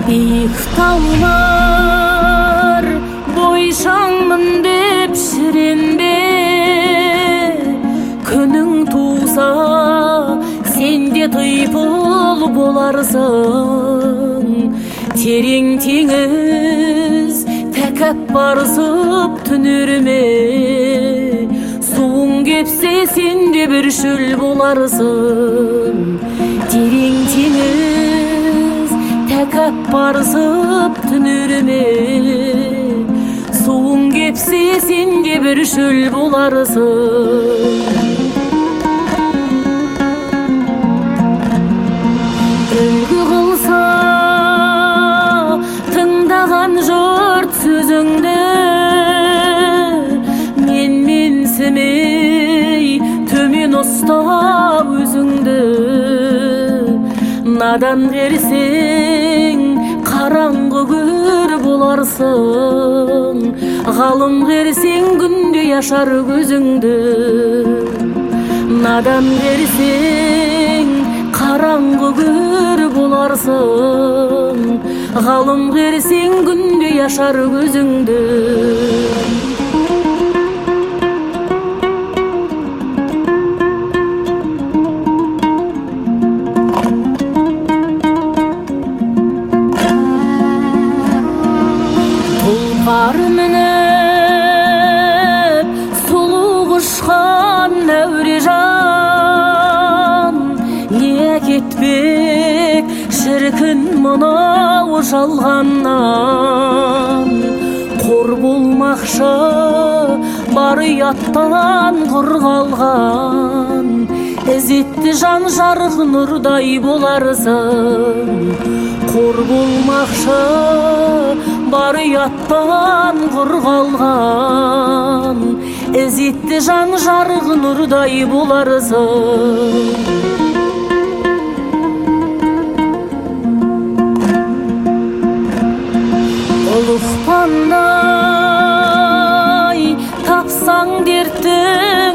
Биік таулар бойшаңмын деп шіренбе, күнің туса сен де тыйпыл боларсың. Терең теңіз тәкаппарсып түнерме, суың кепсе сен де бір шөл боларсың. Терең теңіз тәкаппарсып түнерме, суың кепсе сен де бір шөл боларсың. Үлгі қылса тыңдаған жұрт сөзіңді, менсімей төмен ұстап өзіңді. Надан берсең қараңғы көр боларсың, ғалым берсең күнде ашар көзіңді. Надан берсең қараңғы көр боларсың, ғалым берсең күнде ашар көзіңді. Тұлпар мініп сұлу құшқан Нәурежан, не кетпек шіркін мынау жалғаннан. Қор болмақшы бар ұяттан құр қалған, ізетті жан жарық нұрдай боларсың. Қор болмақшы бар ұяттан құр қалған, ізетті жан жарық нұрдай боларсың. Ұлықпандай тапсаң дерттің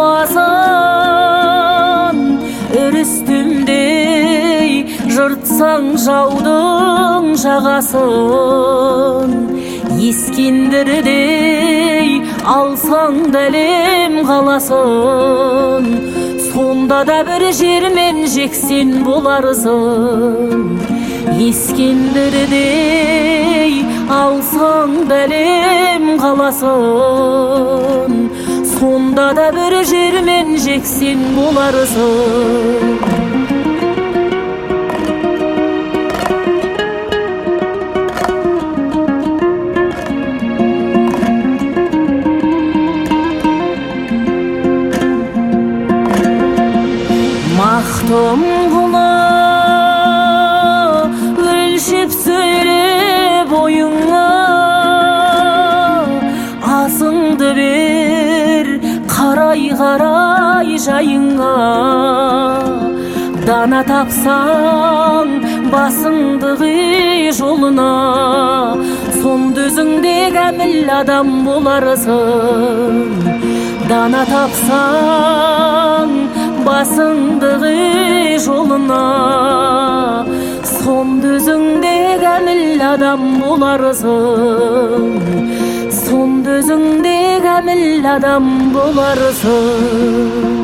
дауасын, үрістімдей жыртсаң жаудың жағасын. Ескендірдей алсаң дәлем қаласын, сонда да бір жермен жексен боларсың. Ескендірдей алсаң дәлем қаласын, сонда да бір жермен жексен боларсың. Мақтым ғұлы өлшеп сөйле бойыңа, асыңды бер қарай-қарай жайыңа. Дана тапсаң басыңды қый жолына, сонда өзіңде кәміл адам боларсың. Дана тапсаң басыңды қый жолына, сонда өзіңде кәміл адам боларсың. Сонда өзіңде кәміл адам боларсың.